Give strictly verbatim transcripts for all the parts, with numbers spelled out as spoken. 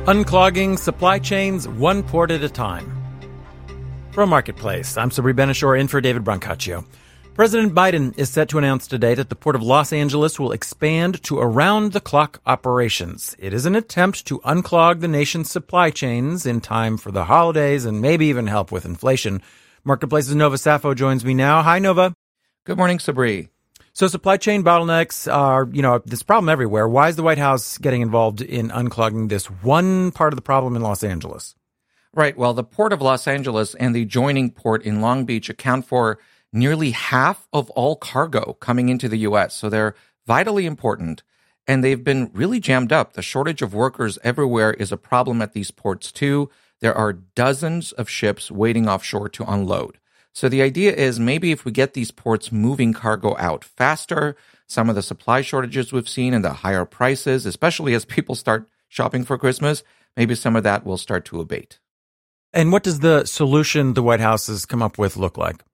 Unclogging supply chains one port at a time. From Marketplace, I'm Sabri Benishore in for David Brancaccio. President Biden is set to announce today that the Port of Los Angeles will expand to around-the-clock operations. It is an attempt to unclog the nation's supply chains in time for the holidays and maybe even help with inflation. Marketplace's Nova Safo joins me now. Hi, Nova. Good morning, Sabri. So supply chain bottlenecks are, you know, this problem everywhere. Why is the White House getting involved in unclogging this one part of the problem in Los Angeles? Right. Well, the Port of Los Angeles and the adjoining port in Long Beach account for nearly half of all cargo coming into the U S. So they're vitally important, and they've been really jammed up. The shortage of workers everywhere is a problem at these ports, too. There are dozens of ships waiting offshore to unload. So the idea is maybe if we get these ports moving cargo out faster, some of the supply shortages we've seen and the higher prices, especially as people start shopping for Christmas, maybe some of that will start to abate. And what does the solution the White House has come up with look like?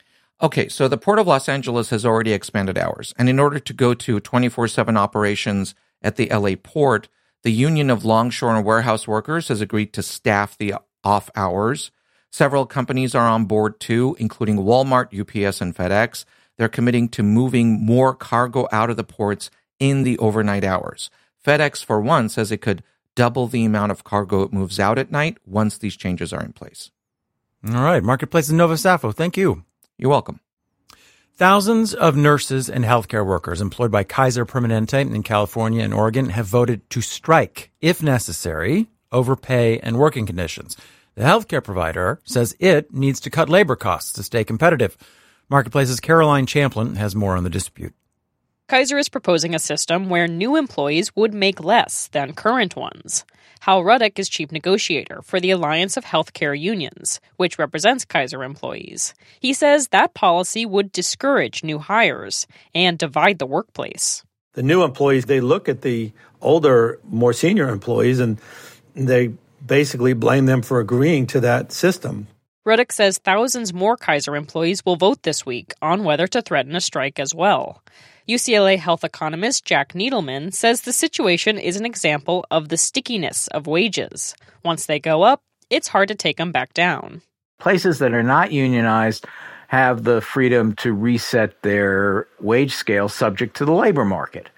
Okay, so the Port of Los Angeles has already expanded hours. And in order to go to twenty-four seven operations at the L A port, the Union of Longshore and Warehouse Workers has agreed to staff the off hours. Several companies are on board too, including Walmart, U P S, and FedEx. They're committing to moving more cargo out of the ports in the overnight hours. FedEx, for one, says it could double the amount of cargo it moves out at night once these changes are in place. All right. Marketplace in Nova Safo. Thank you. You're welcome. Thousands of nurses and healthcare workers employed by Kaiser Permanente in California and Oregon have voted to strike, if necessary, over pay and working conditions. The healthcare provider says it needs to cut labor costs to stay competitive. Marketplace's Caroline Champlin has more on the dispute. Kaiser is proposing a system where new employees would make less than current ones. Hal Ruddick is chief negotiator for the Alliance of Healthcare Unions, which represents Kaiser employees. He says that policy would discourage new hires and divide the workplace. The new employees, they look at the older, more senior employees, and they basically blame them for agreeing to that system. Ruddick says thousands more Kaiser employees will vote this week on whether to threaten a strike as well. U C L A health economist Jack Needleman says the situation is an example of the stickiness of wages. Once they go up, it's hard to take them back down. Places that are not unionized have the freedom to reset their wage scale subject to the labor market.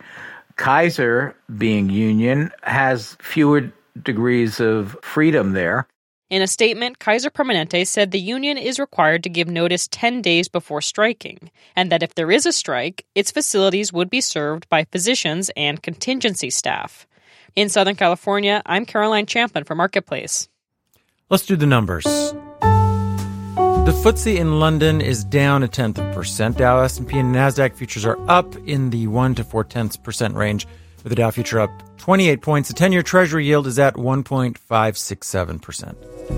Kaiser, being union, has fewer degrees of freedom there. In a statement, Kaiser Permanente said the union is required to give notice ten days before striking, and that if there is a strike, its facilities would be served by physicians and contingency staff. In Southern California, I'm Caroline Champlin for Marketplace. Let's do the numbers. The F T S E in London is down a tenth of a percent. Dow, S and P, and NASDAQ futures are up in the one to four tenths percent range, with the Dow future up twenty-eight points. The ten-year Treasury yield is at one point five six seven percent.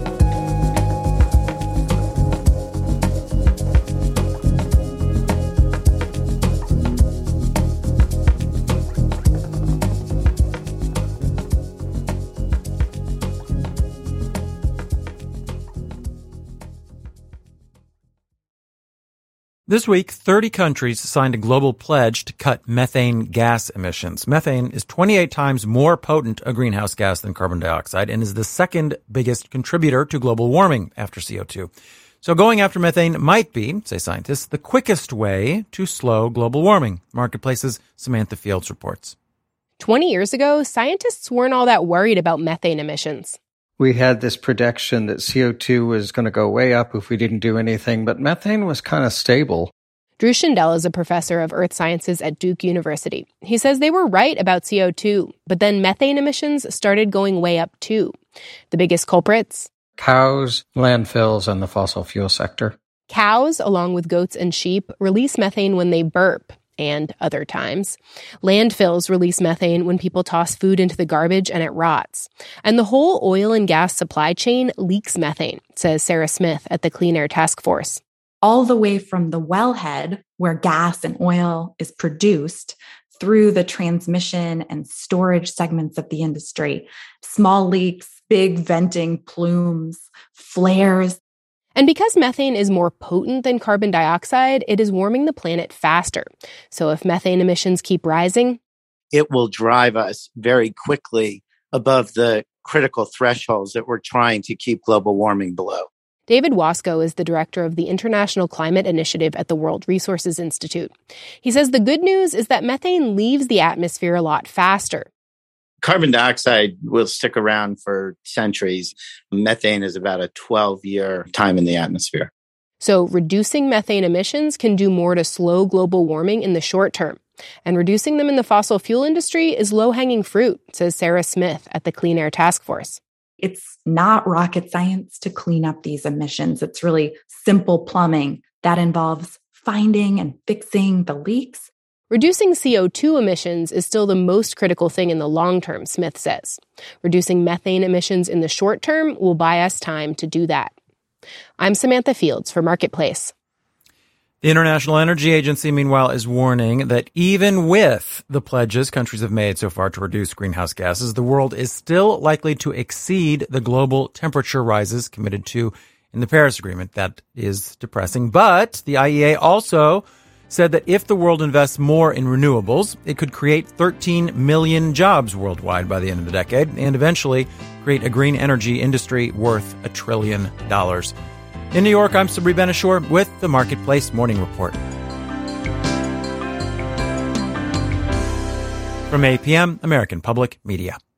This week, thirty countries signed a global pledge to cut methane gas emissions. Methane is twenty-eight times more potent a greenhouse gas than carbon dioxide and is the second biggest contributor to global warming after C O two. So going after methane might be, say scientists, the quickest way to slow global warming. Marketplace's Samantha Fields reports. twenty years ago, scientists weren't all that worried about methane emissions. We had this prediction that C O two was going to go way up if we didn't do anything, but methane was kind of stable. Drew Shindell is a professor of earth sciences at Duke University. He says they were right about C O two, but then methane emissions started going way up too. The biggest culprits? Cows, landfills, and the fossil fuel sector. Cows, along with goats and sheep, release methane when they burp, and other times. Landfills release methane when people toss food into the garbage and it rots. And the whole oil and gas supply chain leaks methane, says Sarah Smith at the Clean Air Task Force. All the way from the wellhead, where gas and oil is produced, through the transmission and storage segments of the industry. Small leaks, big venting plumes, flares. And because methane is more potent than carbon dioxide, it is warming the planet faster. So if methane emissions keep rising, it will drive us very quickly above the critical thresholds that we're trying to keep global warming below. David Wasco is the director of the International Climate Initiative at the World Resources Institute. He says the good news is that methane leaves the atmosphere a lot faster. Carbon dioxide will stick around for centuries. Methane is about a twelve-year time in the atmosphere. So reducing methane emissions can do more to slow global warming in the short term. And reducing them in the fossil fuel industry is low-hanging fruit, says Sarah Smith at the Clean Air Task Force. It's not rocket science to clean up these emissions. It's really simple plumbing that involves finding and fixing the leaks. Reducing C O two emissions is still the most critical thing in the long term, Smith says. Reducing methane emissions in the short term will buy us time to do that. I'm Samantha Fields for Marketplace. The International Energy Agency, meanwhile, is warning that even with the pledges countries have made so far to reduce greenhouse gases, the world is still likely to exceed the global temperature rises committed to in the Paris Agreement. That is depressing. But the I E A also said that if the world invests more in renewables, it could create thirteen million jobs worldwide by the end of the decade and eventually create a green energy industry worth a trillion dollars. In New York, I'm Sabri Ben-Achour with the Marketplace Morning Report. From A P M, American Public Media.